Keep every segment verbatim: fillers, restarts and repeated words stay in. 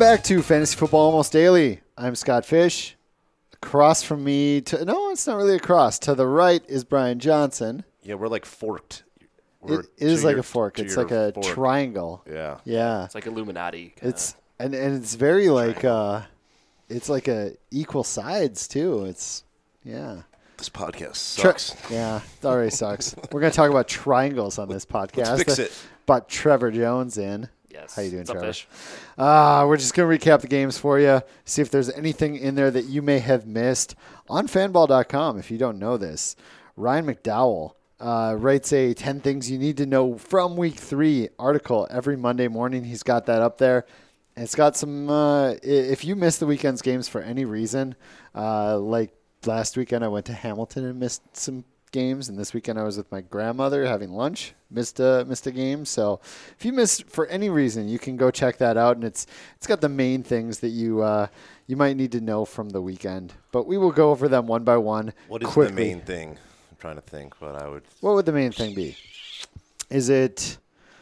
back to Fantasy Football Almost Daily. I'm Scott Fish. Across from me, to, no, it's not really across. To the right is Brian Johnson. Yeah, we're like forked. We're It, it is like your, a fork. It's like your a fork. triangle. Yeah. Yeah. It's like Illuminati. Kinda. It's and, and it's very like uh, it's like a equal sides too. It's yeah. This podcast Tre- sucks. yeah, it already sucks. We're gonna talk about triangles on this podcast. Let's fix it. Brought Trevor Jones in. Yes. How you doing, What's up, Trevor? Fish? Uh, we're just going to recap the games for you, see if there's anything in there that you may have missed. On fanball dot com, if you don't know this, Ryan McDowell uh, writes a ten Things You Need to Know from Week three article every Monday morning. He's got that up there. And it's got some, uh, if you missed the weekend's games for any reason, uh, like last weekend I went to Hamilton and missed some games, and this weekend I was with my grandmother having lunch, missed a missed a game. So if you missed for any reason, you can go check that out, and it's it's got the main things that you uh, you might need to know from the weekend. But we will go over them one by one. What is quickly. the main thing? I'm trying to think, but I would. What would the main thing be? Is it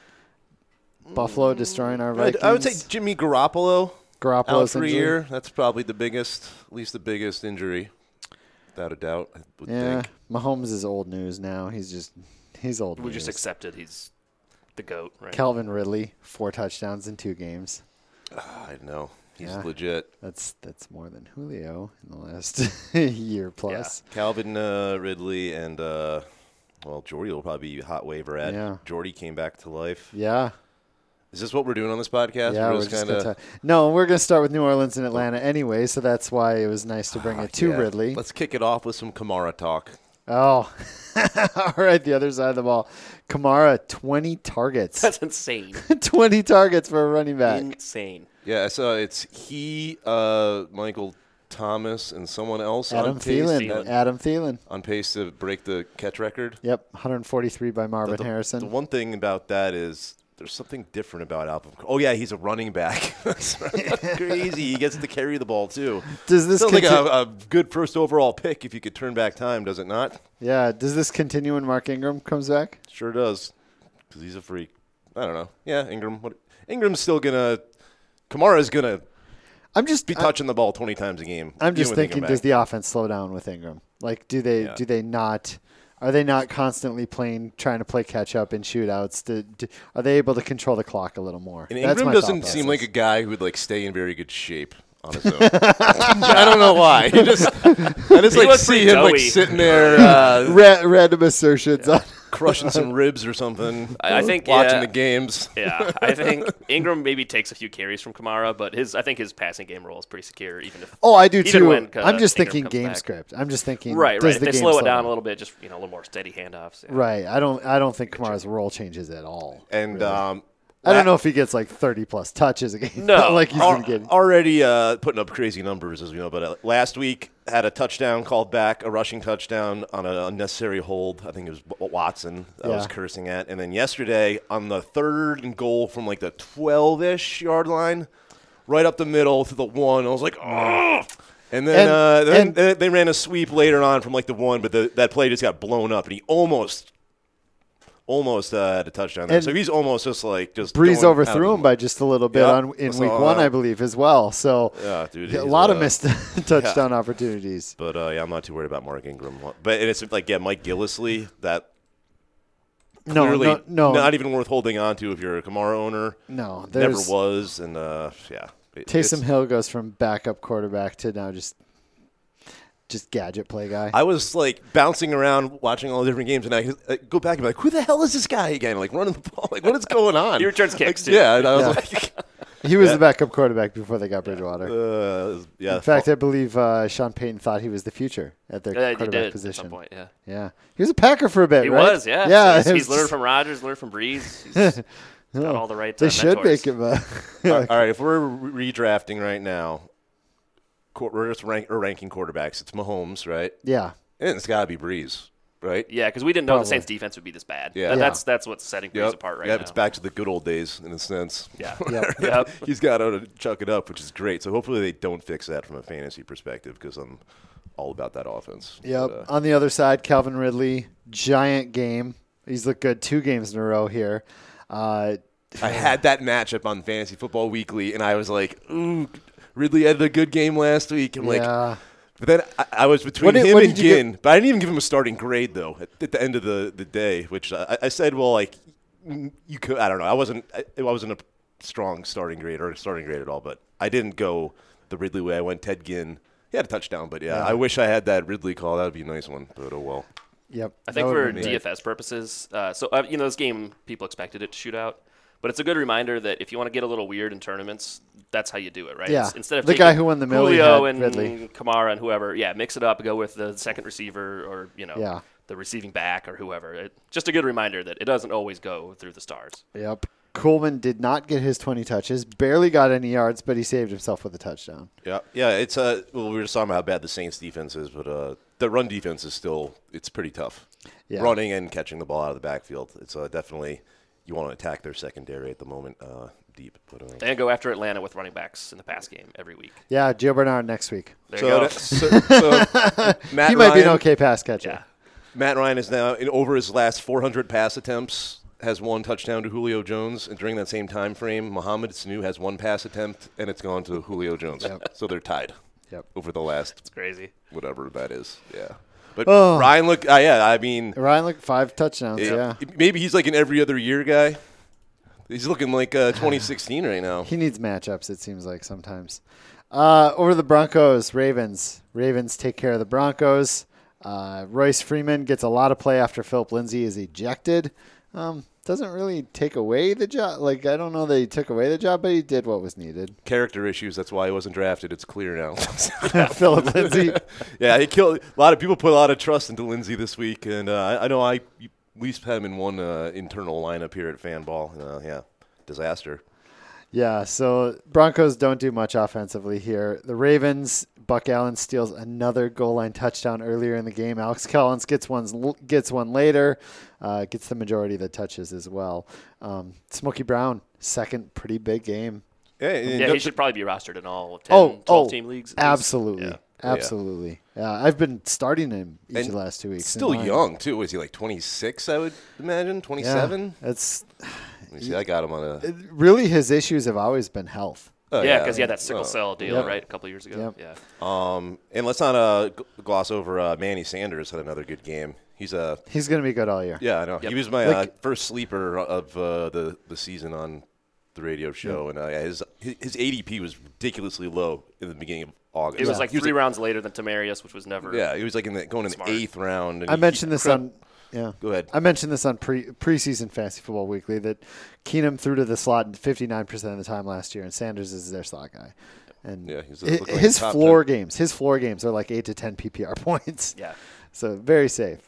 Buffalo destroying our Vikings? I would say Jimmy Garoppolo Garoppolo's out for a injury? year. That's probably the biggest, at least the biggest injury, without a doubt. I would Yeah, think. Mahomes is old news now. He's just he's old We news. just accepted he's the GOAT, right? Calvin Ridley, four touchdowns in two games. Ah, I know. He's Yeah. legit. That's that's more than Julio in the last year plus. Calvin uh, Ridley and, uh, well, Jordy will probably be a hot waiver ad. Yeah. Jordy came back to life. Yeah. Is this what we're doing on this podcast? Yeah, we're we're just just kind gonna of. ta- no, we're gonna start with New Orleans and Atlanta anyway, so that's why it was nice to bring it to Ridley. Let's kick it off with some Kamara talk. Oh, all right. The other side of the ball, Kamara, twenty targets, That's insane. twenty targets for a running back. Insane. Yeah, I saw it's he, uh, Michael Thomas, and someone else Adam on pace, Thielen, Thielen. Adam Thielen. on pace to break the catch record. Yep, one hundred forty-three by Marvin the, the, Harrison. The one thing about that is there's something different about Alvin. Oh yeah, he's a running back. That's crazy. He gets to carry the ball too. Does this Sounds like conti- a, a good first overall pick if you could turn back time, does it not? Yeah. Does this continue when Mark Ingram comes back? Sure does, because he's a freak. I don't know. Yeah, Ingram. What, Ingram's still gonna. Kamara's gonna I'm just be I- touching the ball twenty times a game. I'm just even with Ingram thinking, back. does the offense slow down with Ingram? Like, do they Yeah. do they not? Are they not constantly playing, trying to play catch up in shootouts? To, to, are they able to control the clock a little more? And That's Ingram my doesn't thought seem process. like a guy who would like stay in very good shape on his own. I don't know why. He just, I just He like looks see pretty him like doughy. sitting there uh, Ra- random assertions. on crushing some ribs or something. I- I think, watching yeah. the games. Yeah, I think Ingram maybe takes a few carries from Kamara, but his I think his passing game role is pretty secure, even if Oh, I do Even too. when, uh, I'm just Ingram thinking comes game back. script. I'm just thinking right, does right. If the they game slow it down a little bit, just you know a little more steady handoffs. Yeah. Right. I don't. I don't think Kamara's role changes at all. And really. um, I don't know if he gets like thirty plus touches a game. No. like he's al- been getting. already uh, putting up crazy numbers, as we know. But uh, last week had a touchdown called back, a rushing touchdown on an unnecessary hold. I think it was B- Watson that I was Yeah. cursing at. And then yesterday on the third and goal from like the twelve-ish yard line, right up the middle to the one, I was like, oh. And then, And- uh, then and- they- they ran a sweep later on from like the one, but the, that play just got blown up, and he almost. Almost uh, had a touchdown there. And So he's almost just like just Breeze going overthrew out him by just a little bit Yep. on in I week saw one, that. I believe, as well. So Yeah, dude, a he's, lot of uh, missed touchdown opportunities. But uh, yeah, I'm not too worried about Mark Ingram. But and it's like yeah, Mike Gillislee. That No, clearly no, no, not even worth holding on to if you're a Kamara owner. no. Never There's was, and uh, yeah. It- Taysom it's- Hill goes from backup quarterback to now just just gadget play guy. I was like bouncing around watching all the different games, and I, I go back and be like, "Who the hell is this guy again?" Like running the ball. Like what is going on? He returns kicks, Like, too. yeah, and I was Yeah. like, he was yeah. the backup quarterback before they got Bridgewater. uh, yeah. In fact, I believe uh, Sean Payton thought he was the future at their Yeah, he quarterback did position. at some point. Yeah, Yeah, he was a Packer for a bit, he right? was. Yeah, yeah. So he's, it he's was- learned from Rodgers, learned from Breeze. He's got all the right. They uh, should mentors. make him. Uh, all right, if we're re- redrafting right now, qu- we're just rank, or ranking quarterbacks. It's Mahomes, right? yeah, And it's got to be Breeze, right? Yeah, because we didn't know Probably. the Saints' defense would be this bad. Yeah. That- Yeah. that's that's what's setting Breeze apart right yep, now. it's back to the good old days in a sense. Yeah, Yep. yep. He's got to chuck it up, which is great. So hopefully they don't fix that from a fantasy perspective because I'm all about that offense. Yep. But, uh, On the other side, Calvin Ridley, giant game. He's looked good two games in a row here. Uh, I had that matchup on Fantasy Football Weekly, and I was like, ooh, Ridley had a good game last week. I'm Yeah. like, but then I, I was between What did- him what and did you Ginn, but I didn't even give him a starting grade though. At, at the end of the, the day, which I, I said, well, like mm, you could, I don't know, I wasn't, I, I wasn't a strong starting grade or a starting grade at all, but I didn't go the Ridley way. I went Ted Ginn. He had a touchdown, but yeah, Yeah. I wish I had that Ridley call. That would be a nice one, but oh well. Yep. I that think would've for been D great. F S purposes, uh, so uh, you know this game, people expected it to shoot out, but it's a good reminder that if you want to get a little weird in tournaments, that's how you do it, right? Yeah. It's- Instead of The taking guy who won the Millie Julio had and Ridley. Kamara and whoever, yeah, mix it up, go with the second receiver or you know Yeah. the receiving back or whoever. It, just a good reminder that it doesn't always go through the stars. Yep. Coleman did not get his twenty touches, barely got any yards, but he saved himself with a touchdown. Yeah, yeah. It's uh, well, we were just talking about how bad the Saints defense is, but uh, the run defense is still it's pretty tough. Yeah. Running and catching the ball out of the backfield. It's uh, definitely you want to attack their secondary at the moment uh, deep. But uh, And go after Atlanta with running backs in the pass game every week. Yeah, Gio Bernard next week. There so, you go. that- so, so Matt he might Ryan, be an okay pass catcher. Yeah. Matt Ryan is now in over his last four hundred pass attempts. Has one touchdown to Julio Jones, and during that same time frame, Mohamed Sanu has one pass attempt, and it's gone to Julio Jones. Yep. So they're tied Yep. over the last It's crazy. whatever that is. Yeah, but Oh. Ryan look, uh, yeah, I mean, Ryan looked five touchdowns. it- yeah. maybe he's like an every other year guy. He's looking like uh, twenty sixteen right now. He needs matchups, it seems like sometimes. Uh, over the Broncos, Ravens. Ravens take care of the Broncos. Uh, Royce Freeman gets a lot of play after Philip Lindsay is ejected. Um, doesn't really take away the job. Like, I don't know that he took away the job, but he did what was needed. Character issues. That's why he wasn't drafted. It's clear now. Philip Lindsay. Yeah, he killed a lot of people. Put a lot of trust into Lindsay this week, and uh, I, I know I at least had him in one uh, internal lineup here at Fanball. Uh, yeah, disaster. Yeah, so Broncos don't do much offensively here. The Ravens, Buck Allen steals another goal line touchdown earlier in the game. Alex Collins gets one gets one later, uh, gets the majority of the touches as well. Um, Smokey Brown, second pretty big game. Yeah, and Yeah, no- he should probably be rostered in all ten, Oh, twelve oh, team leagues. at least. absolutely, Yeah. absolutely. Yeah, I've been starting him each And of the last two weeks. in still mine. young too. Was he like twenty-six? I would imagine twenty-seven. Yeah, it's Let me see. I got him on a. it, really his issues have always been health. Oh, Yeah, because he had that sickle Oh. cell deal, Yep. right, a couple years ago. Yep. Yeah. Um, and let's not uh, g- gloss over uh, Manny Sanders had another good game. He's a He's going to be good all year. yeah, I know. Yep. He was my Like- uh, first sleeper of uh, the the season on the radio show, and uh, yeah, his his A D P was ridiculously low in the beginning of August. It was Yeah. like He three rounds later than Tamarius, which was never. Yeah, he was like in the, going in Smart. the eighth round. And I he- mentioned he this cre- on yeah. Go ahead. I mentioned this on pre preseason Fantasy Football Weekly that Keenum threw to the slot fifty-nine percent of the time last year, and Sanders is their slot guy. And Yeah, he's a- hi- looked like his top floor ten. games, his floor games are like eight to ten P P R points. Yeah. So very safe.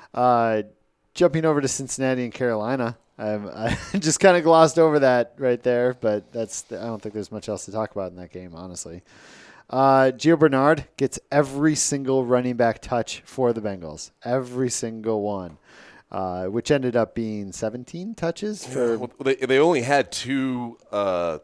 Uh, jumping over to Cincinnati and Carolina, um, I just kind of glossed over that right there, but that's I don't think there's much else to talk about in that game, honestly. Uh, Gio Bernard gets every single running back touch for the Bengals, every single one, uh, which ended up being seventeen touches for. Well, they they only had two uh,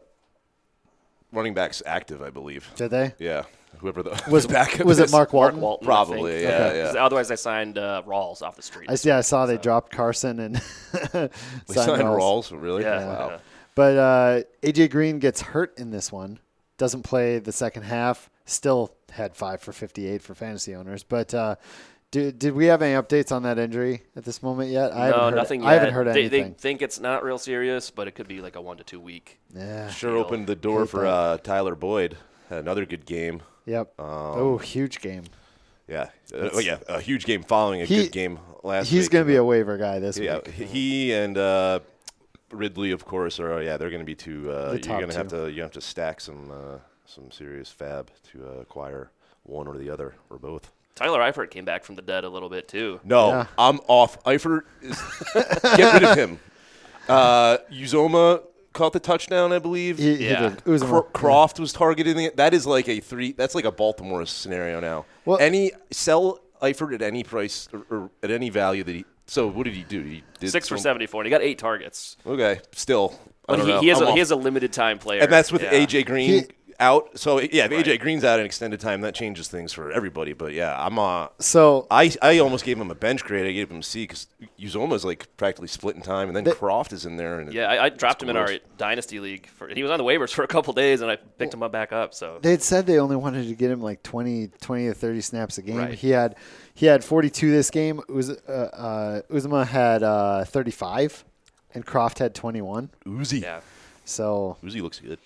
running backs active, I believe. Did they? Yeah, whoever the Was the backup was it is. Mark Mark Walton? Walton. Probably, I think. yeah, Okay. yeah. 'Cause Otherwise, they signed uh, Rawls off the street. I, yeah, I saw they dropped Carson and They signed signed Rawls. Rawls, really? Yeah. Wow. yeah. But uh, A J Green gets hurt in this one. Doesn't play the second half. Still had five for fifty-eight for fantasy owners. But uh, did did we have any updates on that injury at this moment yet? I haven't No, heard, nothing yet. I haven't heard they, anything. They think it's not real serious, but it could be like a one to two week. yeah. Sure Deal. opened the door Hate for that. uh, Tyler Boyd. Had another good game. Yep. oh, huge game. Yeah, uh, oh, yeah, a huge game following a He- good game last week. He's going to be a waiver guy this yeah. week. He and uh, Ridley, of course, are yeah. They're going to be two. Uh, The you're top going to have two. to you have to stack some uh, some serious fab to uh, acquire one or the other or both. Tyler Eifert came back from the dead a little bit too. No, Yeah. I'm off. Eifert is get rid of him. Uh, Uzoma caught the touchdown, I believe. He, he Yeah. did. It was Cro- Croft was targeting it. That is like a three. That's like a Baltimore scenario now. Well- any sell Eifert at any price or, or at any value that he. So what did he do? He did Six for some- seventy-four, and he got eight targets. Okay, still. I But don't he, know. he has I'm a, off. he has a limited time player, and that's with yeah. A J Green He- out, so yeah, if A J Green's out in extended time, that changes things for everybody. But yeah, I'm uh, So I I almost gave him a bench grade. I gave him a C because Uzoma's like practically splitting time, and then They- Croft is in there. And Yeah, I, I dropped him in our gross. dynasty league. For he was on the waivers for a couple days, and I picked him up back up. So they had said they only wanted to get him like twenty, twenty to thirty snaps a game. Right. He had he had forty-two this game. Uz, uh, uh, Uzma had uh, thirty-five, and Croft had twenty-one. Uzi. yeah, So Uzi looks good.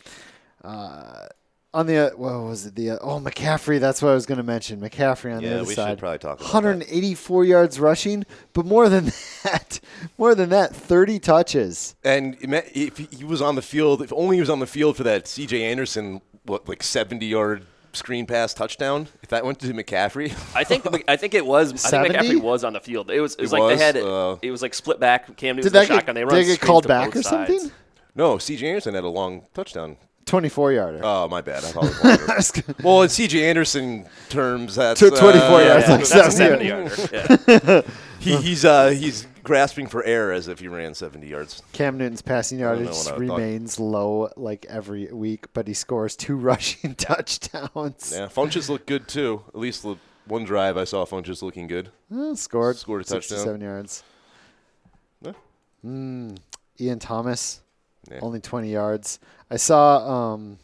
on the uh, what was it? The uh, oh McCaffrey. That's what I was going to mention. McCaffrey on Yeah, the other we should side. probably talk about one hundred eighty-four yards rushing, but more than that, more than that, thirty touches. And if he was on the field, if only he was on the field for that C J Anderson, what like seventy yard screen pass touchdown. If that went to McCaffrey, I think I think it was. I think seventy? McCaffrey was on the field. It was. It was It like was? they had it. Uh, it was like split back. Cam Newton's Did in the that shotgun. get, They did run it get screens called to back both or something? sides. no, C J Anderson had a long touchdown. twenty-four yarder. Oh, my bad. I thought it was longer. Well, in C J Anderson terms, that's To twenty-four uh, yards, Yeah, like that's a seventy. seventy yarder. Yeah. He, he's uh, he's grasping for air as if he ran seventy yards. Cam Newton's passing don't know yardage what I would thought. remains low like every week, but he scores two rushing touchdowns. Yeah, Funches looked good too. At least the one drive I saw Funches looking good. Uh, scored. Scored a touchdown. sixty-seven yards. Yeah. Mm, Ian Thomas, Yeah. only twenty yards. I saw um,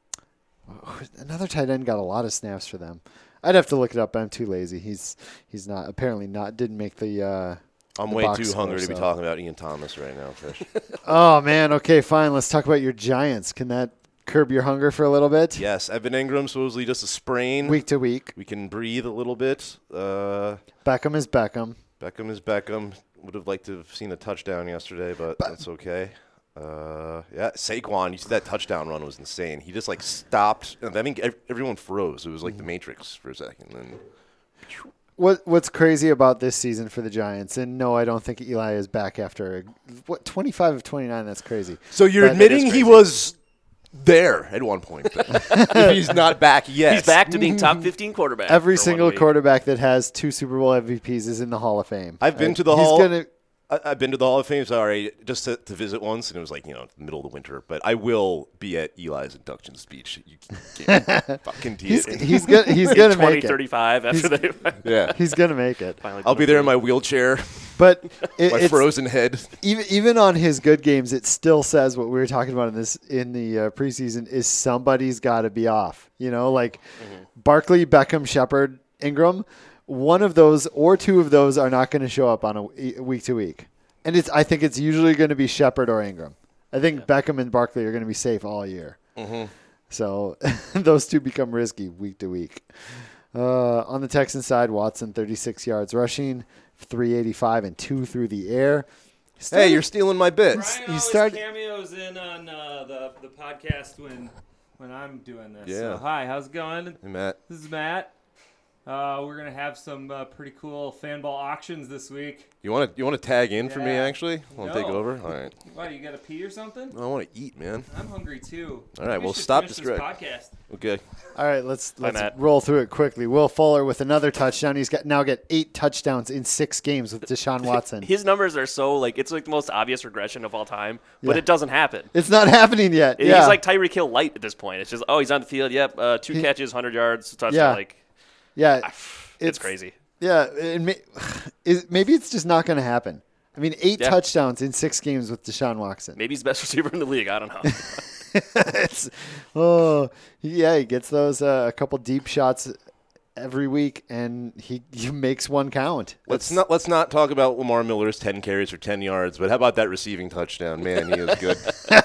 another tight end got a lot of snaps for them. I'd have to look it up, but I'm too lazy. He's he's not apparently not didn't make the. Uh, I'm the way box too score, hungry to be so. talking about Ian Thomas right now, Fish. Oh man, okay, fine. Let's talk about your Giants. Can that curb your hunger for a little bit? Yes, Evan Ingram supposedly just a sprain. Week to week, We can breathe a little bit. Uh, Beckham is Beckham. Beckham is Beckham. Would have liked to have seen a touchdown yesterday, but that's okay. Uh, yeah, Saquon, you see that touchdown run was insane. He just like stopped. I think ev- everyone froze. It was like the Matrix for a second. And What What's crazy about this season for the Giants? And no, I don't think Eli is back after what twenty-five of twenty-nine. That's crazy. so you're That- admitting that is he crazy. was there at one point. Then. If he's not back yet. He's back to being top fifteen quarterback. Every for one single week. quarterback that has two Super Bowl M V Ps is in the Hall of Fame. I've been Right? to the He's Hall. Gonna, I, I've been to the Hall of Fame, sorry, just to, to visit once, and it was like, you know, the middle of the winter. But I will be at Eli's induction speech. You can't fucking tee he's it. he's gonna he's In gonna twenty make it. thirty-five after they yeah. He's gonna make it. finally. I'll put be him there through. in my wheelchair, But it, my it's, frozen head. even even on his good games, it still says what we were talking about in this in the uh, preseason is somebody's got to be off. You know, like Mm-hmm. Barkley, Beckham, Shepard, Ingram. One of those or two of those are not going to show up on a e- week to week, and it's I think it's usually going to be Shepard or Ingram. I think Beckham and Barkley are going to be safe all year. Mm-hmm. So those two become risky week to week. Uh, on the Texan side, Watson thirty-six yards rushing, three eighty-five and two through the air. Hey, Started- you're stealing my bits. Brian You always started- cameos in on uh, the the podcast when when I'm doing this. Yeah. So, hi, how's it going? Hey, Matt. This is Matt. Uh, we're gonna have some uh, pretty cool fan ball auctions this week. You want to you want to tag in for me, Yeah. actually? Want to take No. over? All right. Why, you got to pee or something? I want to eat, man. I'm hungry too. All right, We well, should stop finish the this strike. podcast. Okay. All right, let's let's Matt. roll through it quickly. Will Fuller with another touchdown. He's got now got eight touchdowns in six games with Deshaun Watson. His numbers are so like it's like the most obvious regression of all time, but Yeah. it doesn't happen. It's not happening yet. He's yeah. like Tyreek Hill light at this point. It's just oh he's on the field. Yep, uh, two He- catches, hundred yards, touchdown. Yeah. Like yeah, it's, It's- crazy. yeah. It may, is, maybe it's just not going to happen. I mean, eight Yeah. touchdowns in six games with Deshaun Watson. Maybe he's the best receiver in the league. I don't know. it's, oh, yeah, he gets those uh, a couple deep shots every week, and he, he makes one count. Let's That's- not let's not talk about Lamar Miller's ten carries for ten yards, but how about that receiving touchdown? Man, he is good.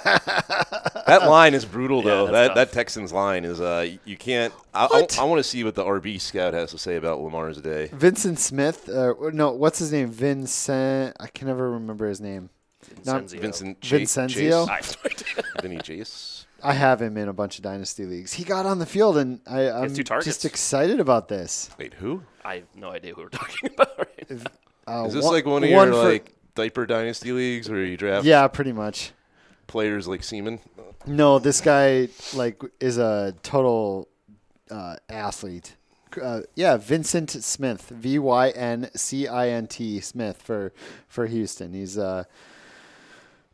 That line is brutal, though. that's that tough. that Texans line is uh you can't. I, What? I, I want to see what the R B scout has to say about Lamar's day. Vincent Smith. Uh, no, what's his name? Vincent. I can never remember his name. Not- Vincenzio. Vincent Ch- Vincenzio? I have no idea. Vinny Chase. I have him in a bunch of dynasty leagues. He got on the field, and I, I'm two targets. just excited about this. Wait, who? I have no idea who we're talking about. Right now. Uh, Is this one- like one of one your for- like diaper dynasty leagues where you draft Yeah, pretty much. players like Seaman? No, this guy like is a total uh, athlete. Uh, yeah, Vincent Smith, V Y N C I N T Smith for for Houston. He's uh,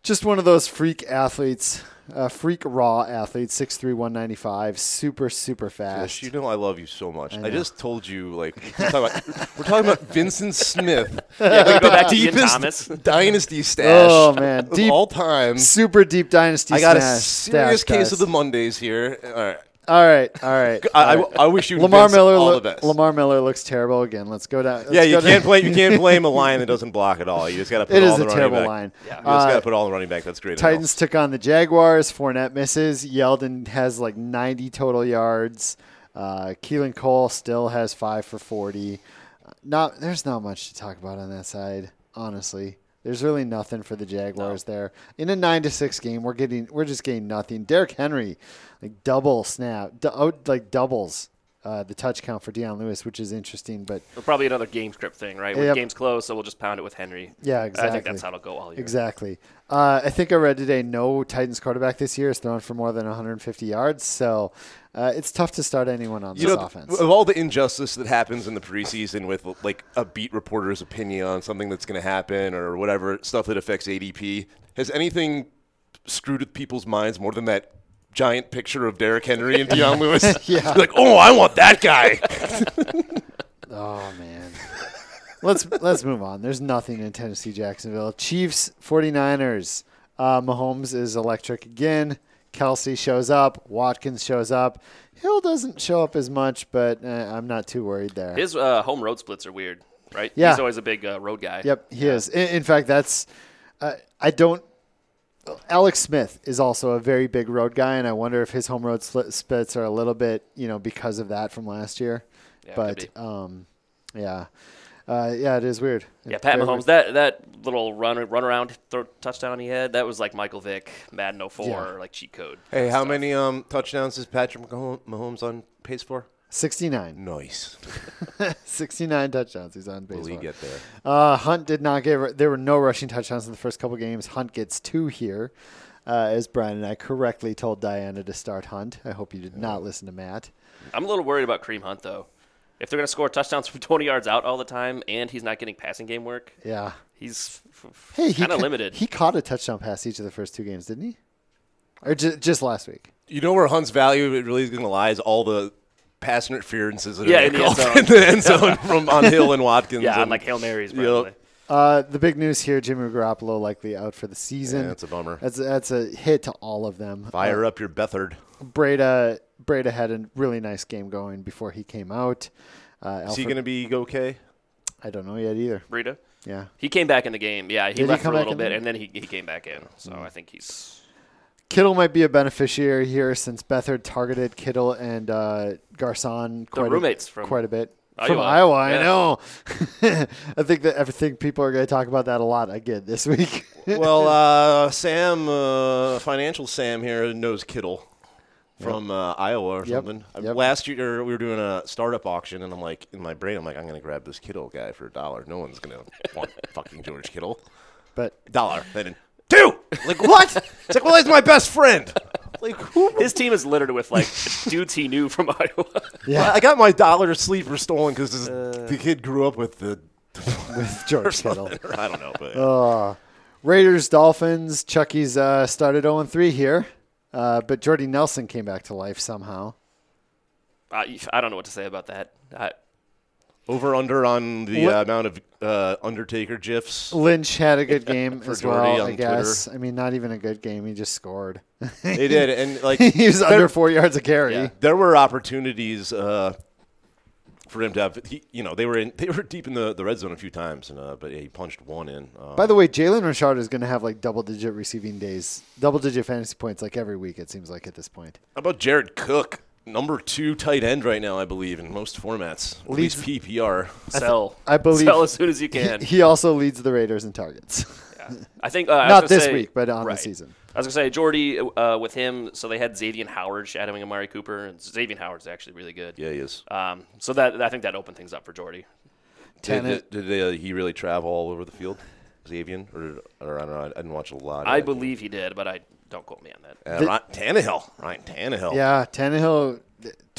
just one of those freak athletes, uh, freak raw athletes, six three, one ninety-five, super, super fast. Fish, you know I love you so much. I I, know. just told you, like, we're talking about, we're talking about Vincent Smith. Yeah, we go back to Ian Deepest Thomas. dynasty stash Oh, man. of Deep- all time. Super deep dynasty I got a stash- serious stash case of guys. the Mondays here. All right. All right, all right. I, all I, right. I wish you Lamar Vince Miller. all lo- the best. Lamar Miller looks terrible again. Let's go down. let's yeah, you go can't down. blame you can't blame a line that doesn't block at all. You just got to put It all is the a running terrible back. line. Yeah. You just got Uh, to put all the running back. That's great. Titans took on the Jaguars. Fournette misses. Yeldon has like ninety total yards. Uh, Keelan Cole still has five for forty. Not there's not much to talk about on that side, honestly. There's really nothing for the Jaguars there. In a nine to six game, we're getting we're just getting nothing. Derrick Henry, like double snap, du- out like doubles uh, the touch count for Deion Lewis, which is interesting. But Probably another game script thing, right? When Yep. game's close, so we'll just pound it with Henry. yeah, I exactly. think that's how it'll go all year. Exactly. Uh, I think I read today no Titans quarterback this year has thrown for more than one hundred fifty yards, so uh, it's tough to start anyone on You this know, offense. of all the injustice that happens in the preseason with like a beat reporter's opinion on something that's going to happen or whatever stuff that affects A D P, has anything screwed with people's minds more than that giant picture of Derrick Henry and Deion Lewis? Yeah. Like, oh, I want that guy. Oh man. let's let's move on. There's nothing in Tennessee Jacksonville. Chiefs 49ers. Uh, Mahomes is electric again. Kelsey shows up. Watkins shows up. Hill doesn't show up as much, but uh, I'm not too worried there. His uh, home road splits are weird, right? Yeah. He's always a big uh, road guy. Yep, he is. In, in fact, that's uh, I don't. Alex Smith is also a very big road guy, and I wonder if his home road split, splits are a little bit, you know, because of that from last year. Yeah, but could be. um, yeah, uh, yeah, it is weird. Yeah, It's Pat very Mahomes, weird. that that little run run around throw, touchdown he had, that was like Michael Vick, Madden oh four, Yeah. like cheat code. Hey, how stuff. many um, touchdowns is Patrick Mahom- Mahomes on pace for? sixty-nine. Nice. sixty-nine touchdowns. He's on base. Will he for. get there? Uh, Hunt did not get. There were no rushing touchdowns in the first couple games. Hunt gets two here, uh, as Brian and I correctly told Diana to start Hunt. I hope you did not listen to Matt. I'm a little worried about Kareem Hunt, though. If they're going to score touchdowns from twenty yards out all the time and he's not getting passing game work, Yeah. he's f- f- Hey, he kind of ca- limited. He caught a touchdown pass each of the first two games, didn't he? Or ju- just last week? You know where Hunt's value it really is going to lie is all the pass interferences that Yeah, are in the end called zone. in the end zone from on Hill and Watkins. yeah, and, on like Hail Marys, Yep. probably. Uh, the big news here: Jimmy Garoppolo likely out for the season. Yeah, that's a bummer. That's that's a hit to all of them. Fire Uh, up your Bethard. Breda Breda had a really nice game going before he came out. Uh, Is he Alfred- going to be okay? I don't know yet either. Breida? Yeah. He came back in the game. Yeah, he Did he left come for a back little in the bit, game? and then he, he came back in. So I think he's Kittle might be a beneficiary here since Beathard targeted Kittle and uh, Garcon the quite roommates a, from quite a bit. Iowa. From Iowa, I Yeah. know. I think that I think people are going to talk about that a lot again this week. Well, uh, Sam, uh, financial Sam here knows Kittle from uh, Iowa or Yep. something. Uh, Yep. Last year we were doing a startup auction, and I'm like, in my brain, I'm like, I'm going to grab this Kittle guy for a dollar. No one's going to want fucking George Kittle. But Dollar. Then two. Like what? It's like, well, he's my best friend. Like who? his team is littered with like dudes he knew from Iowa. yeah, I got my dollar sleeper stolen because the kid grew up with the. with George Kittle. I don't know, but Uh, Raiders, Dolphins. Chucky's uh, started oh and three here, uh, but Jordy Nelson came back to life somehow. I, I don't know what to say about that. I, over under on the What- uh, amount of uh, Undertaker gifs. Lynch had a good game For as Jordy well, on I guess. I mean, not even a good game. He just scored. They did, and like he was there, under four yards a carry. Yeah. there were opportunities uh, for him to have. He, you know, they were in, they were deep in the, the red zone a few times, and uh, but yeah, he punched one in. Um, By the way, Jalen Richard is going to have like double-digit receiving days, double-digit fantasy points like every week. It seems like at this point. how about Jared Cook, number two tight end right now, I believe, in most formats, at Leads- least P P R. sell. I believe Sell as soon as you He, can. he also leads the Raiders in targets. Yeah. I think uh, I was Not gonna this say- week, but on right. the season. I was gonna say Jordy uh, with him. So they had Xavier Howard shadowing Amari Cooper, and Xavier Howard's actually really good. Yeah, he is. Um, so that I think that opened things up for Jordy. Did, Tennant. did, did uh, he really travel all over the field, Xavier? Or, or I don't know. I didn't watch a lot. of I that. believe he did, but I don't quote me on that. Uh, The- Ryan Tannehill. Ryan Tannehill. Yeah, Tannehill,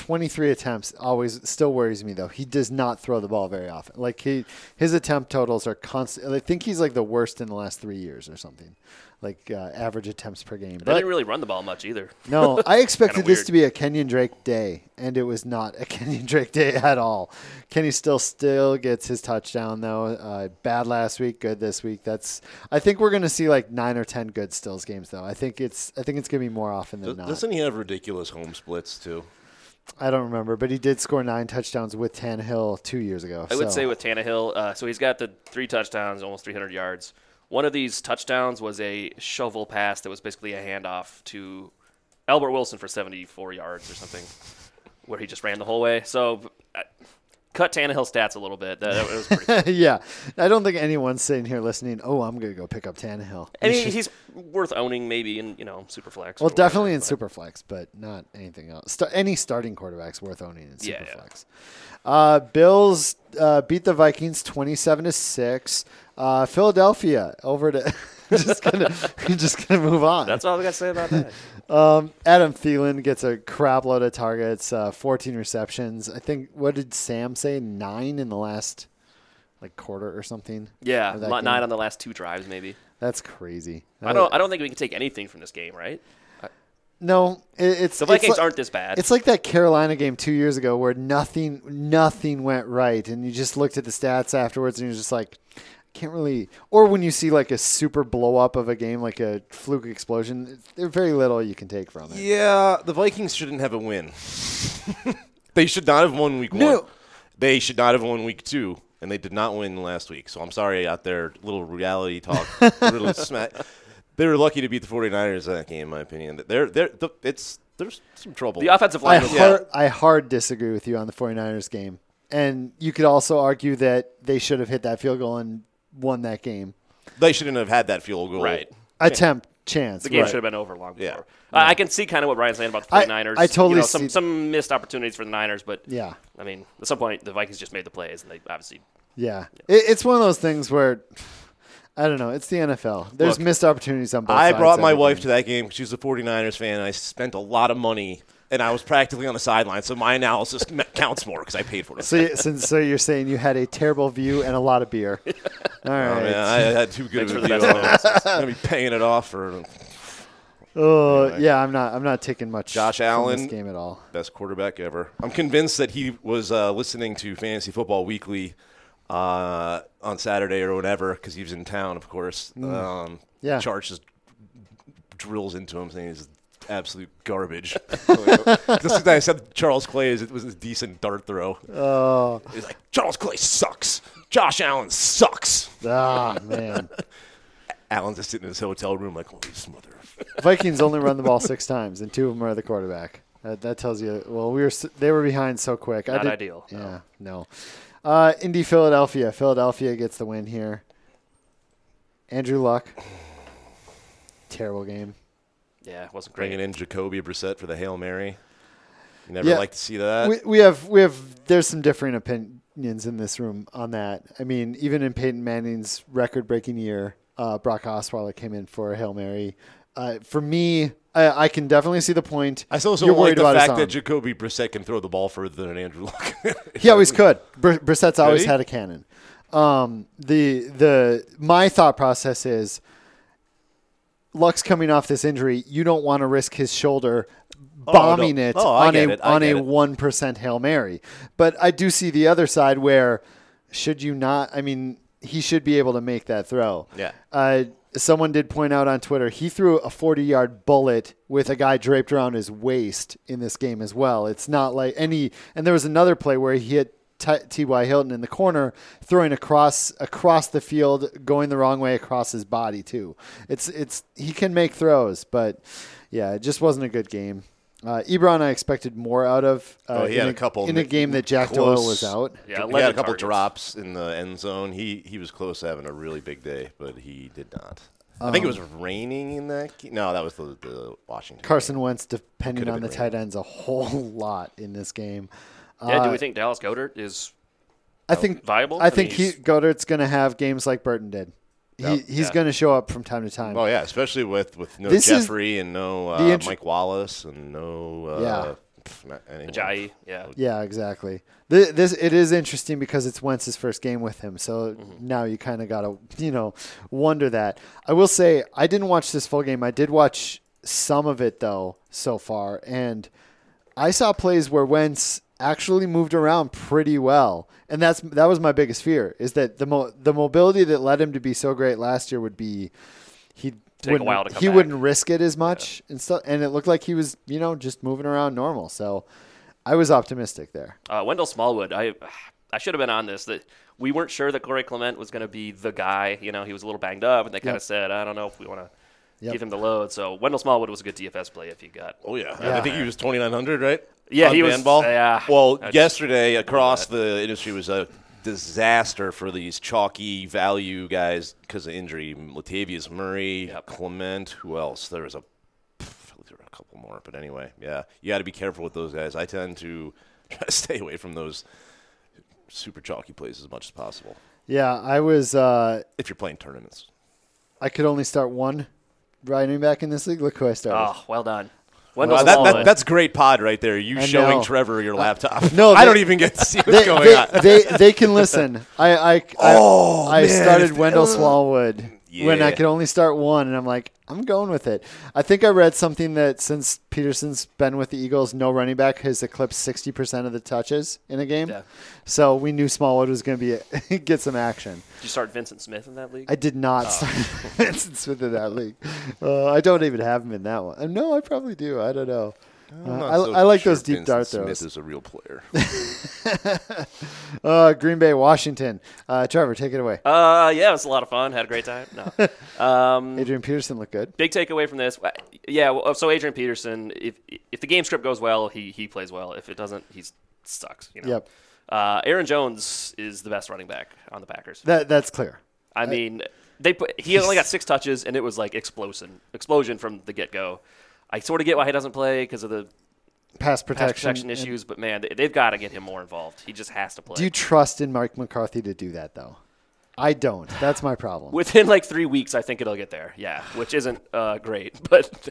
twenty-three attempts always still worries me, though. He does not throw the ball very often. Like, he, his attempt totals are constant. I think he's like the worst in the last three years or something, like uh, average attempts per game. They But didn't really run the ball much either. no, I expected Kinda this weird. to be a Kenyon Drake day, and it was not a Kenyon Drake day at all. Kenny still still gets his touchdown, though. Uh, bad last week, good this week. That's. I think we're going to see like nine or ten good Stills games, though. I think it's. I think it's going to be more often than Does- not. Doesn't he have ridiculous home splits too? I don't remember, but he did score nine touchdowns with Tannehill two years ago. I would so. say with Tannehill, uh, so he's got the three touchdowns, almost three hundred yards. One of these touchdowns was a shovel pass that was basically a handoff to Albert Wilson for seventy-four yards or something, where he just ran the whole way. So uh, cut Tannehill's stats a little bit. That, that was pretty cool. yeah, I don't think anyone's sitting here listening. Oh, I'm going to go pick up Tannehill. I You mean, should- he's worth owning maybe in, you know, Superflex. well, or definitely in whatever, Superflex, but not anything else. Sta- any starting quarterback's worth owning in Yeah, yeah. Superflex. Uh, Bills uh, beat the Vikings twenty-seven to six. Uh, Philadelphia over to. just gonna just gonna move on. That's all I got to say about that. Um, Adam Thielen gets a crap load of targets, uh, fourteen receptions. I think, what did Sam say? Nine in the last like quarter or something. Yeah, Of that li- game? nine on the last two drives maybe. That's crazy. I don't. I don't think we can take anything from this game, right? No, it, it's The Vikings it's like, aren't this bad. It's like that Carolina game two years ago where nothing nothing went right, and you just looked at the stats afterwards, and you're just like, I can't really. Or when you see like a super blow up of a game, like a fluke explosion, there's very little you can take from it. Yeah, the Vikings shouldn't have a win. They should not have won week No. one. They should not have won week two, and they did not win last week. So I'm sorry out there, little reality talk. Really smack. They were lucky to beat the 49ers in that game, in my opinion. They're, they're, the, it's, there's some trouble. the offensive I line was hard, I hard disagree with you on the 49ers game. And you could also argue that they should have hit that field goal and won that game. They shouldn't have had that field goal. right. Attempt, chance. The game right. should have been over long before. Yeah. Uh, I can see kind of what Ryan's saying about the I- 49ers. I totally you know, see- some some missed opportunities for the Niners, but Yeah. I mean, at some point the Vikings just made the plays, and they obviously. Yeah. It, it's one of those things where, I don't know, it's the N F L. There's Look, missed opportunities on both I sides. brought my every wife game. to that game. She's a 49ers fan, and I spent a lot of money, and I was practically on the sideline, so my analysis m- counts more because I paid for it. So, you- since, so you're saying you had a terrible view and a lot of beer. All Oh, right. man, I had too good Thanks of for a the deal. best I'm going to be paying it off for Oh, Anyway. yeah, I'm not I'm not taking much Josh from Allen. this game at all. best quarterback ever. I'm convinced that he was uh, listening to Fantasy Football Weekly uh, on Saturday or whatever because he was in town, of course. Um, Yeah. Charge just drills into him saying he's absolute garbage. Just as I said Charles Clay is it was a decent dart throw. Oh, He's like, Charles Clay sucks. Josh Allen sucks. ah, man. Allen's just sitting in his hotel room like, oh, this mother. Vikings only run the ball six times, and two of them are the quarterback. That, that tells you. Well, we were s- they were behind so quick. I Not did, ideal, no. Yeah, no. Uh, Indy, Philadelphia. Philadelphia gets the win here. Andrew Luck. Terrible game. Yeah, it wasn't great. Bringing in Jacoby Brissett for the Hail Mary. You never Yeah. like to see that. We, we have we have there's some differing opinions in this room on that. I mean, even in Peyton Manning's record-breaking year, uh, Brock Osweiler came in for a Hail Mary. Uh, for me, I, I can definitely see the point. I still also You're don't like worried the about his fact that arm. Jacoby Brissett can throw the ball further than Andrew Luck. He always could. Br- Brissett's always he? had a cannon. Um, the the my thought process is, Luck's coming off this injury. You don't want to risk his shoulder bombing no. it Oh, I on get a it. I on get a it. one percent Hail Mary. But I do see the other side where should you not? I mean, he should be able to make that throw. Yeah. Uh, someone did point out on Twitter he threw a forty-yard bullet with a guy draped around his waist in this game as well. It's not like any. And there was another play where he hit T Y Hilton in the corner, throwing across across the field, going the wrong way across his body too. It's it's he can make throws, but yeah, it just wasn't a good game. Uh, Ebron, I expected more out of. Uh, Oh, he in had a couple in a mi- game that Jack close- Doyle was out. Yeah, he had a eleven couple targets. drops in the end zone. He he was close to having a really big day, but he did not. I think it was raining in that game. No, that was the, the Washington game. Carson Wentz depending Could've on the been tight ends a whole lot in this game. Yeah, do Uh, we think Dallas Goedert is I think viable? I I think mean, he he's- Goddard's going to have games like Burton did. He, Yeah, he's yeah. going to show up from time to time. Oh yeah, especially with, with no This is Jeffrey and no the uh, int- Mike Wallace and no uh, Yeah. Pff, not anyone. Ajayi, yeah. Yeah, exactly. This, this it is interesting because it's Wentz's first game with him, so Mm-hmm. now you kind of gotta you know wonder that. I will say I didn't watch this full game. I did watch some of it though so far, and I saw plays where Wentz actually moved around pretty well, and that's that was my biggest fear is that the mo- the mobility that led him to be so great last year would be he Take a wouldn't while to come he back. wouldn't risk it as much and stuff, and it looked like he was you know just moving around normal. So I was optimistic there. Uh, Wendell Smallwood, I I should have been on this. That we weren't sure that Corey Clement was going to be the guy. You know, he was a little banged up, and they kind Yep. of said, I don't know if we want to Yep. give him the load. So Wendell Smallwood was a good D F S play if you got. Oh, yeah. Yeah. I think he was twenty-nine hundred, right? Yeah, On he was- Fanball? yeah. Well, I just- yesterday across the industry was a disaster for these chalky value guys because of injury. Latavius Murray, Yep. Clement, who else? There was a, pff, there were a couple more, but anyway, yeah. You got to be careful with those guys. I tend to try to stay away from those super chalky plays as much as possible Yeah, I was. Uh, if you're playing tournaments. I could only start one running back in this league. Look who I started. Oh, well done. Wendell Wow, that, Smallwood. that, that's great pod right there. You I showing know. Trevor your laptop. no, I they- don't even get to see what's They, going they, on. they they can listen. I I I, Oh, I man, started if- Wendell uh, Smallwood when I yeah. could only start one, and I'm like, I'm going with it. I think I read something that since Peterson's been with the Eagles, no running back has eclipsed sixty percent of the touches in a game. Yeah. So we knew Smallwood was going to be get some action. Did you start Vincent Smith in that league? I did not Oh. start Vincent Smith in that league. Uh, I don't even have him in that one. Uh, No, I probably do. I don't know. I'm Uh, not I, so I like sure those deep Vincent dart Smith throws. is a real player. Uh, Green Bay, Washington. Uh, Trevor, take it away. Uh, yeah, it was a lot of fun. Had a great time. No. Um, Adrian Peterson looked good. big takeaway from this. uh, Yeah, well, so Adrian Peterson, if if the game script goes well, he he plays well. If it doesn't, he sucks. You know? Yep. Uh, Aaron Jones is the best running back on the Packers. That that's clear. I mean, they put he only got six touches, and it was like explosion, explosion from the get go. I sort of get why he doesn't play because of the Pass pass protection, protection and- issues, but man, they, they've got to get him more involved. He just has to play. Do you trust in Mike McCarthy to do that though? I don't. That's my problem. Within like three weeks, I think it'll get there. Yeah, which isn't uh, great, but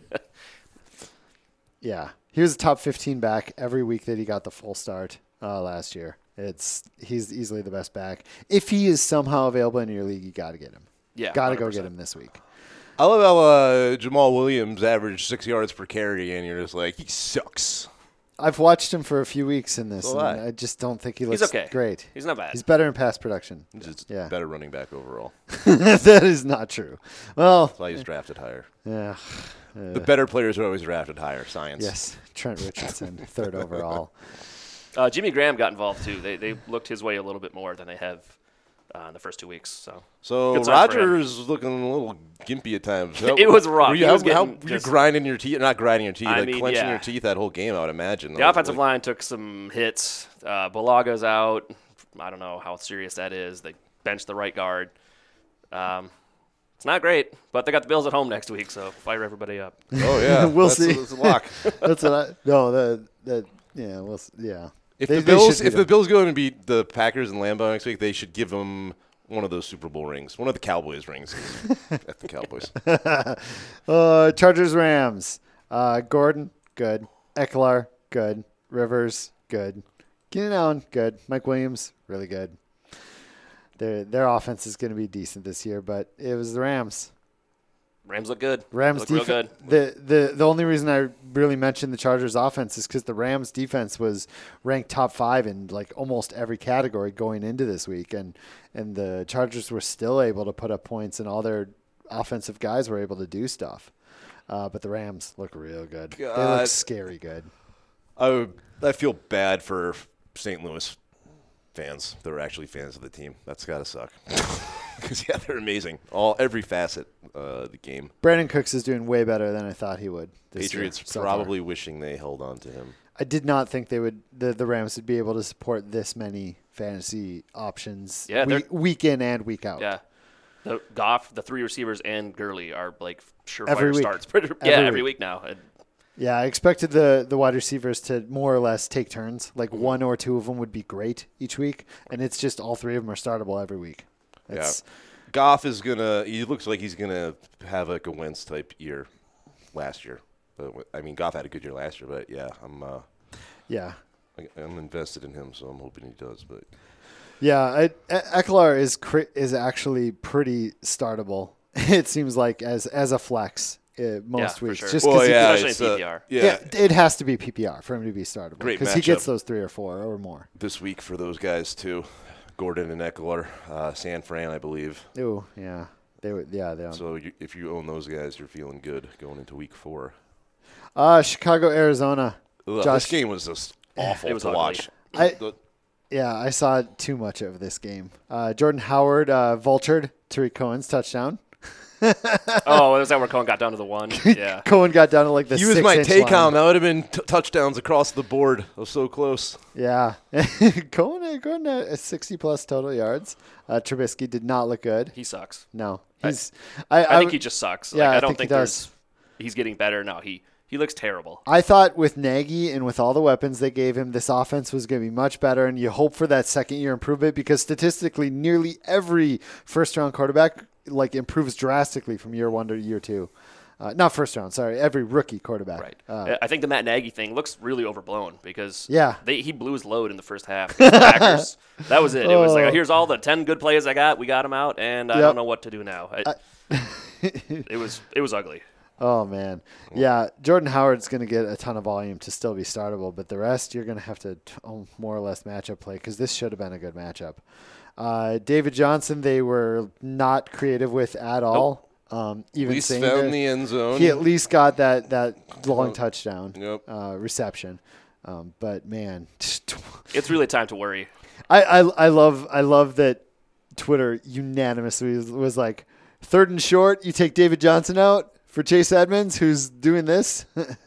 Yeah, he was a top fifteen back every week that he got the full start uh, last year. It's he's easily the best back. If he is somehow available in your league, you got to get him. yeah, Got to one hundred go percent. get him this week. I love how uh, Jamal Williams averaged six yards per carry, and you're just like, he sucks. I've watched him for a few weeks in this, So and I. I just don't think he He's looks okay. great. He's not bad. He's better in pass production. He's just Yeah. better running back overall. That is not true. Well, That's why he's drafted higher. yeah. The better players are always drafted higher. Science. Yes, Trent Richardson, third overall. Uh, Jimmy Graham got involved too. They they looked his way a little bit more than they have uh, in the first two weeks. So So Good signs for him. Rogers was looking a little gimpy at times. It was rough. Were you, He was how, how, getting were you just- grinding your teeth? Not grinding your teeth, I like mean, clenching yeah. your teeth that whole game, I would imagine. the Like- offensive like- line took some hits. Uh, Balaga's out. I don't know how serious that is. They benched the right guard. Um, it's not great, but they got the Bills at home next week, so fire everybody up. Oh, yeah. We'll that's, see. That's a lock. That's what I. No, that that yeah, we'll s- yeah. If They- the they Bills, should if beat the them. Bills go and beat the Packers in Lambeau next week, they should give them one of those Super Bowl rings, one of the Cowboys rings at the Cowboys. Uh, Chargers Rams. Uh, Gordon, good. Eckler, good. Rivers, good. Keenan Allen, good. Mike Williams, really good. Their their offense is going to be decent this year, but it was the Rams. Rams look good. Rams look real defense. good. The, the the only reason I really mentioned the Chargers offense is because the Rams defense was ranked top five in like almost every category going into this week, and and the Chargers were still able to put up points, and all their offensive guys were able to do stuff. Uh, but the Rams look real good. They God. look scary good. I, would- I feel bad for Saint Louis fans that are actually fans of the team. That's got to suck. Because, yeah, they're amazing. All Every facet uh, of the game. Brandon Cooks is doing way better than I thought he would. This Patriots year, so far. probably wishing they held on to him. I did not think they would. The, the Rams would be able to support this many fantasy options. Yeah, they're- week, week in and week out. Yeah. The Goff, the three receivers, and Gurley are like surefire Every week. starts. Pretty, yeah, Every every week. week now. And Yeah, I expected the, the wide receivers to more or less take turns. Like Mm-hmm. one or two of them would be great each week, and it's just all three of them are startable every week. It's, Goff is going to – he looks like he's going to have like a Wentz type year last year. But, I mean, Goff had a good year last year, but, yeah, I'm uh, Yeah. I, I'm invested in him, so I'm hoping he does. But Yeah, I, E- Ekeler is cri- is actually pretty startable. It seems like as as a flex uh, most Yeah, for weeks, sure. just well, because yeah, especially it's, in uh, P P R. yeah, yeah, it has to be P P R for him to be startable Great because he gets matchup. those three or four or more. this week for those guys too, Gordon and Eckler, uh, San Fran, I believe. Ooh, yeah, they would. Yeah, they. So you, if you own those guys, you're feeling good going into week four. Uh Chicago, Arizona. Ugh, Josh- this game was just awful It was to ugly. watch. I- The- Yeah, I saw too much of this game. Uh, Jordan Howard uh, vultured Tariq Cohen's touchdown. Oh, was that where Cohen got down to the one? Yeah. Cohen got down to like the he was six my inch take line. on. That would have been t- touchdowns across the board. I was so close. Yeah, Cohen uh, Cohen uh, sixty plus total yards. Uh, Trubisky did not look good. He sucks. No, I- he's. I, I, I, think he just sucks. yeah, like, I I don't think he think, does. there's he's getting better. No, he he looks terrible. I thought with Nagy and with all the weapons they gave him, this offense was going to be much better, and you hope for that second year improvement because statistically, nearly every first round quarterback like improves drastically from year one to year two. Uh, not first round, sorry, every rookie quarterback. Right. Uh, I think the Matt Nagy thing looks really overblown because Yeah. they, he blew his load in the first half. against the Packers. That was it. It was Oh. like, here's all the ten good plays I got. We got them out, and I Yep. don't know what to do now. I, it was it was ugly. Oh man, yeah. Jordan Howard's going to get a ton of volume to still be startable, but the rest you're going to have to t- oh, more or less matchup play because this should have been a good matchup. Uh, David Johnson, they were not creative with at all. Um, At even least saying found that the end zone. he at least got that that long Yep. touchdown Yep. uh, reception. Um, but man, It's really time to worry. I, I I love I love that Twitter unanimously was, was like third and short. You take David Johnson out for Chase Edmonds, who's doing this.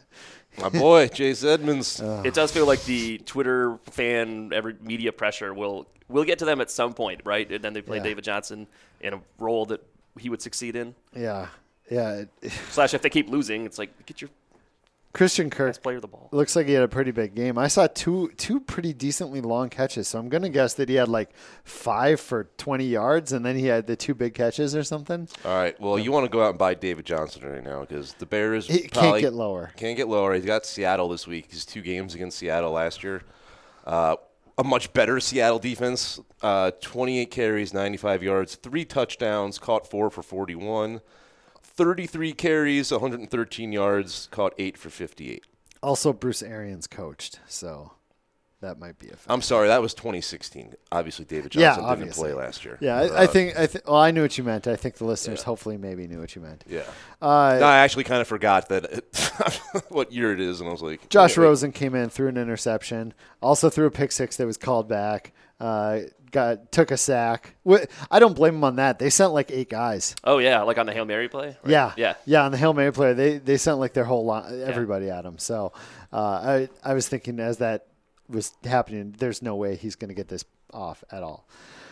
My boy, Chase Edmonds. It does feel like the Twitter fan, every media pressure will will get to them at some point, right? And then they play Yeah. David Johnson in a role that he would succeed in. Yeah, yeah. it- Slash, if they keep losing, it's like get your Christian Kirk best player the ball. looks like he had a pretty big game. I saw two two pretty decently long catches, so I'm gonna guess that he had like five for twenty yards, and then he had the two big catches or something. All right. Well, you want to go out and buy David Johnson right now because the Bears He can't probably get lower. Can't get lower. He's got Seattle this week. His two games against Seattle last year. Uh, a much better Seattle defense. Uh, twenty-eight carries, ninety-five yards, three touchdowns, caught four for forty-one. thirty-three carries, one hundred thirteen yards, caught eight for fifty-eight. Also, Bruce Arians coached, so that might be a factor. I'm sorry, that was twenty sixteen. Obviously, David Yeah, Johnson didn't obviously. play last year. Yeah, But, I, I uh, think I th- well, I knew what you meant. I think the listeners Yeah. hopefully maybe knew what you meant. Yeah. Uh, No, I actually kind of forgot that it, what year it is, and I was like, Josh wait, wait. Rosen came in, threw an interception, also threw a pick six that was called back. Uh, got took a sack. Wh- I don't blame him on that. They sent like eight guys. Oh yeah, like on the Hail Mary play. Right? Yeah, yeah. yeah. On the Hail Mary player, they they sent like their whole line, everybody at him. So uh, I I was thinking as that was happening, there's no way he's going to get this off at all.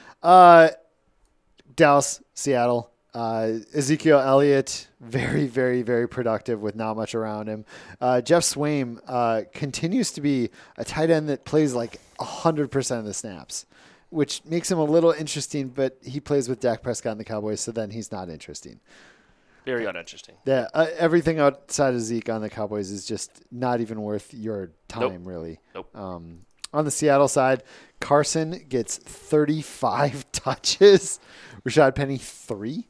Uh, Dallas, Seattle. Uh, Ezekiel Elliott, very, very, very productive with not much around him. Uh, Jeff Swaim uh, continues to be a tight end that plays like one hundred percent of the snaps, which makes him a little interesting, but he plays with Dak Prescott and the Cowboys, so then he's not interesting. Very uninteresting. Yeah, uh, everything outside of Zeke on the Cowboys is just not even worth your time, Nope. really. Nope. Um, on the Seattle side, Carson gets thirty-five touches. Rashad Penny, three.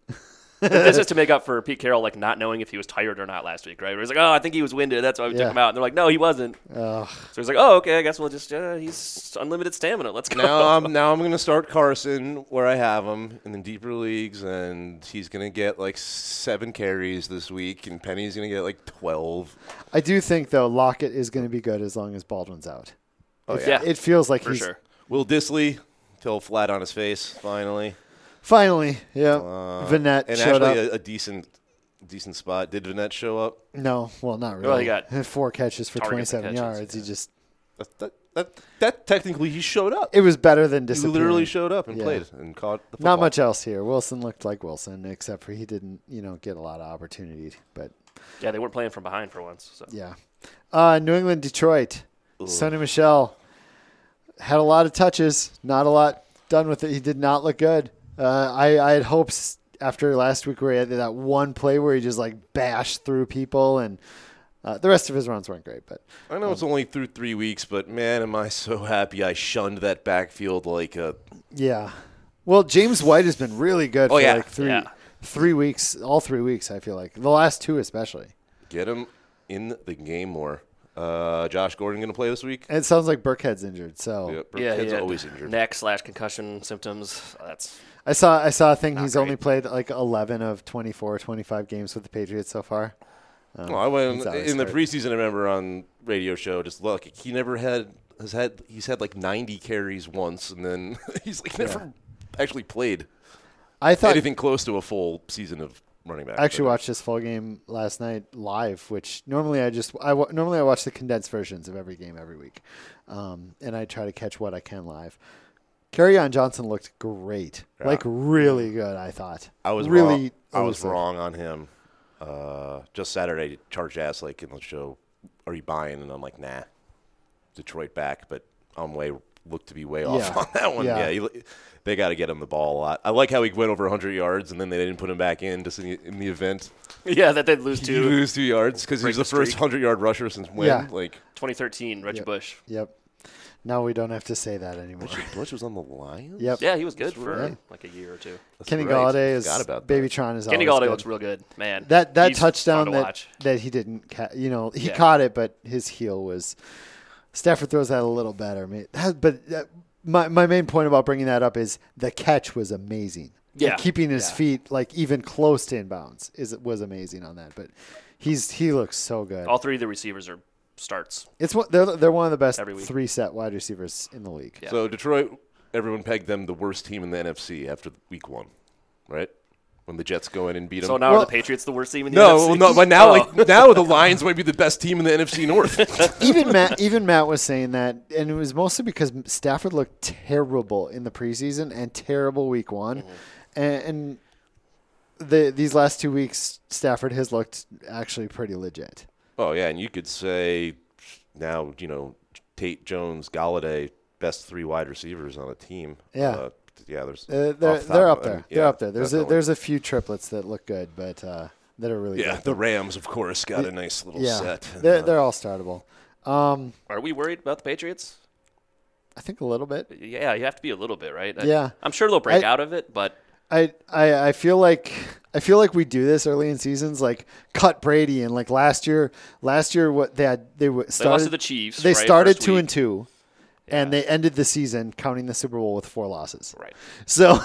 This is to make up for Pete Carroll like not knowing if he was tired or not last week, right? Where he's like, "Oh, I think he was winded. That's why we Yeah. took him out." And they're like, "No, he wasn't." Ugh. So he's like, "Oh, okay. I guess we'll just uh, he's unlimited stamina. Let's go." now I'm now I'm going to start Carson where I have him in the deeper leagues, and he's going to get like seven carries this week, and Penny's going to get like twelve. I do think, though, Lockett is going to be good as long as Baldwin's out. Oh It- yeah. Yeah. It feels like for he's sure. Will Disley fell flat on his face finally. finally, yeah. Uh, Vinette and showed actually up. A, a decent decent spot. Did Vinette show up? no, well, not really. Well, he got four catches for targets and twenty-seven catches, yards. yeah. He just That, that, that, that technically he showed up. it was better than He disappearing. literally showed up and Yeah. played and caught the football. Not much else here. Wilson looked like Wilson, except for he didn't, you know, get a lot of opportunity. But Yeah, they weren't playing from behind for once. So. yeah, uh, New England, Detroit. Sonny Michel had a lot of touches, not a lot done with it. He did not look good. Uh, I I had hopes after last week where he had that one play where he just like bashed through people and Uh, the rest of his runs weren't great, but I know it's only through three weeks, but man, am I so happy I shunned that backfield like a. yeah. Well, James White has been really good Oh, for yeah. like three Yeah. three weeks, all three weeks. I feel like the last two especially. Get him in the game more. Uh, Josh Gordon going to play this week? And it sounds like Burkhead's injured, so Yep, Yeah, he Burkhead's had always injured. neck slash concussion symptoms. That's I saw I saw a thing. Not He's great. only played like eleven of twenty-four, twenty-five games with the Patriots so far. Um, Well, I went he's always in the hurt. preseason. I remember on radio show. Just look, he never had has had. He's had like ninety carries once, and then he's like never actually played I thought anything close to a full season of running back. I actually But, watched this full game last night live, which normally I just I wa- normally I watch the condensed versions of every game every week, um, and I try to catch what I can live. Kerryon Johnson looked great, Yeah. like really good. I thought I was really. wrong. I was elusive. wrong on him. Uh, just Saturday, Charge asked like in the show, "Are you buying?" And I'm like, "Nah." Detroit back, but on way looked to be way off Yeah. on that one. Yeah. Yeah, he, they got to get him the ball a lot. I like how he went over one hundred yards and then they didn't put him back in just in the, in the event. yeah, that they'd lose He to lose two yards because break he's the the first streak. hundred-yard rusher since when? Yeah. Like twenty thirteen Reggie Yep. Bush. Yep. Now we don't have to say that anymore. Bush was on the Lions. Yep. Yeah, he was good for right. like a year or two. That's Kenny right. Galladay is Forgot about that. Babytron is Kenny always Galladay good. looks real good, man. That that He's touchdown fun to that watch. that he didn't, ca- you know, he Yeah. caught it, but his heel was. Stafford throws that a little better, man. That- But that, my my main point about bringing that up is the catch was amazing. Yeah. And keeping his Yeah. feet like even close to inbounds is was amazing on that. But he's he looks so good. All three of the receivers are starts. It's one, they're they're one of the best Every week. three set wide receivers in the league. Yeah. So Detroit, everyone pegged them the worst team in the N F C after week one, right? When the Jets go in and beat them. So now Well- are the Patriots the worst team in the no, N F C? well, no, but now Oh. like now the Lions might be the best team in the N F C North. even Matt, even Matt was saying that, and it was mostly because Stafford looked terrible in the preseason and terrible week one, Mm-hmm. and, and the these last two weeks Stafford has looked actually pretty legit. Oh yeah, and you could say now you know Tate, Jones, Galladay, best three wide receivers on a team. Yeah. uh, yeah. There's Uh, they're off the top they're of- up there. I mean, they're yeah, up there. There's a, definitely. there's a few triplets that look good, but uh, that are really yeah. good. The Rams, of course, got a nice little yeah, set. and, they're uh, they're all startable. Um, Are we worried about the Patriots? I think a little bit. Yeah, you have to be a little bit, right? I- Yeah. I'm sure they'll break I- out of it, but I, I I feel like I feel like we do this early in seasons, like cut Brady and like last year. Last year, what they had they w- they started. lost to the Chiefs. They right, started first two week. and two, and Yeah. they ended the season counting the Super Bowl with four losses. Right. So,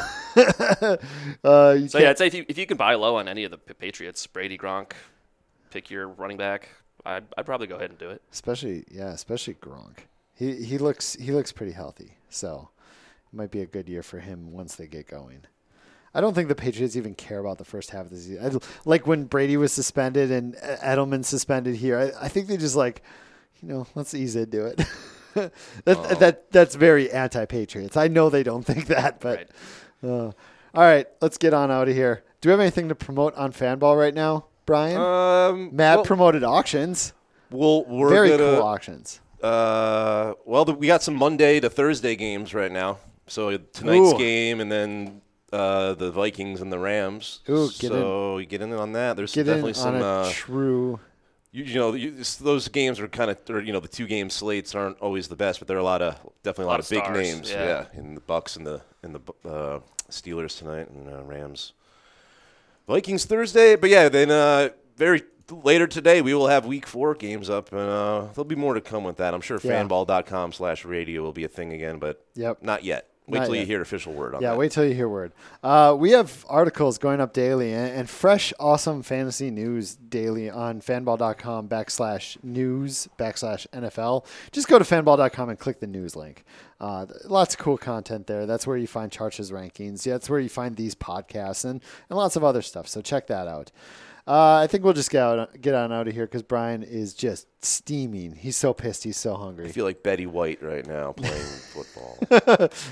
uh, you So yeah, can't- I'd say if you, if you can buy low on any of the P- Patriots, Brady, Gronk, pick your running back. I'd, I'd probably go ahead and do it. especially yeah, especially Gronk. He he looks he looks pretty healthy, so it might be a good year for him once they get going. I don't think the Patriots even care about the first half of the season. I, like when Brady was suspended and Edelman suspended here, I, I think they just like, you know, let's ease into it. that, Oh. that that's very anti-Patriots. I know they don't think that, but Right. uh, all right, let's get on out of here. Do we have anything to promote on Fanball right now, Brian? Um, Matt well, promoted auctions. we'll, we're Very gonna, cool auctions. Uh, well, the, we got some Monday to Thursday games right now. So tonight's Ooh. game and then uh, the Vikings and the Rams. Ooh, get so you get in on that. There's Get definitely in some. on a Uh, true. you, you know, you, this- those games are kind of, you know, the two game slates aren't always the best, but there are a lot of definitely a lot, Lot of of big stars, names. yeah. in the Bucks and the and the uh, Steelers tonight and uh, Rams. Vikings Thursday, but yeah, then uh, very later today we will have Week Four games up, and uh, there'll be more to come with that. I'm sure Yeah. fanball dot com slash radio will be a thing again, but Yep. not yet. Wait Not till you yet. hear official word on Yeah, that. wait till you hear word. Uh, we have articles going up daily and, and fresh, awesome fantasy news daily on fanball.com backslash news backslash NFL. Just go to fanball dot com and click the news link. Uh, th- lots of cool content there. That's where you find Charches rankings. Yeah, that's where you find these podcasts and, and lots of other stuff. So check that out. Uh, I think we'll just get out, get on out of here because Brian is just steaming. He's so pissed. He's so I hungry. feel like Betty White right now playing football.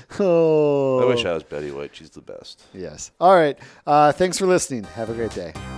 Oh, I wish I was Betty White. She's the best. Yes. All right. Uh, thanks for listening. Have a great day.